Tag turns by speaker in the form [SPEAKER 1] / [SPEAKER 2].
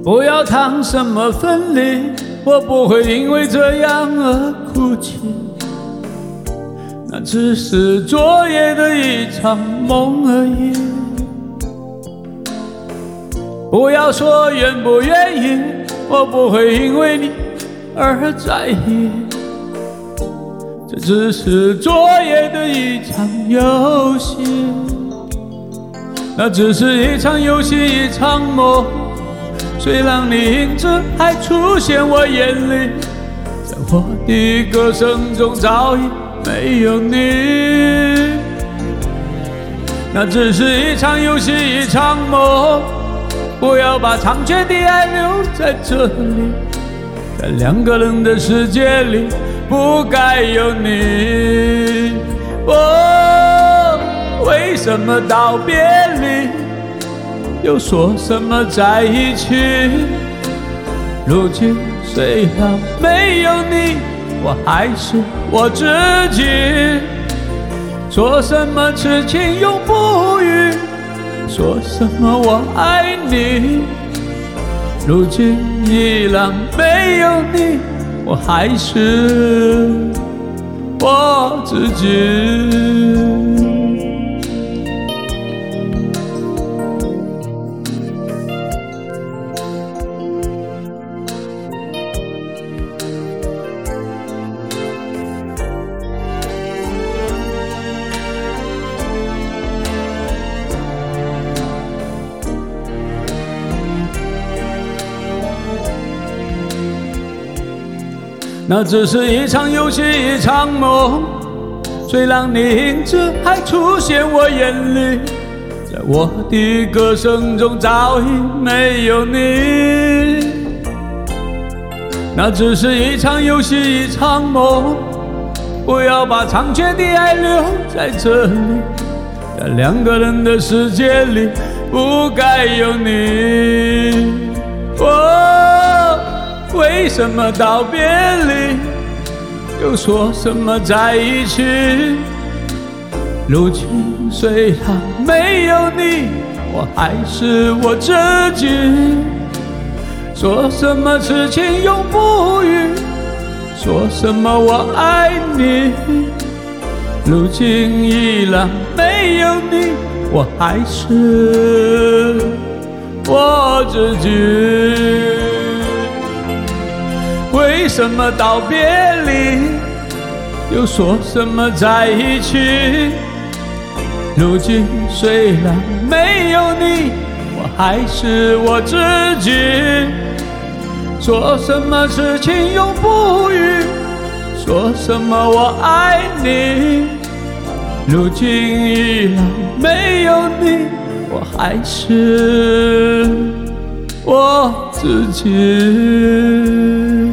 [SPEAKER 1] 不要谈什么分离，我不会因为这样而哭泣，那只是昨夜的一场梦而已。不要说愿不愿意，我不会因为你而在意，这只是昨夜的一场游戏，那只是一场游戏一场梦，虽然你影子还出现我眼里，在我的歌声中早已没有你，那只是一场游戏一场梦，不要把长久的爱留在这里，在两个人的世界里不该有你。为什么道别离，又说什么在一起？如今虽然没有你，我还是我自己。说什么痴情永不渝，说什么我爱你，如今依然没有你，我还是我自己。那只是一场游戏一场梦，虽然你影子还出现我眼里，在我的歌声中早已没有你，那只是一场游戏一场梦，不要把长久的爱留在这里，在两个人的世界里不该有你。为什么道别离，又说什么在一起？如今虽然没有你，我还是我自己。说什么痴情永不渝，说什么我爱你，如今依然没有你，我还是我自己。为什么道别离，又说什么在一起？如今虽然没有你，我还是我自己。说什么痴情永不渝，说什么我爱你，如今依然没有你，我还是我自己。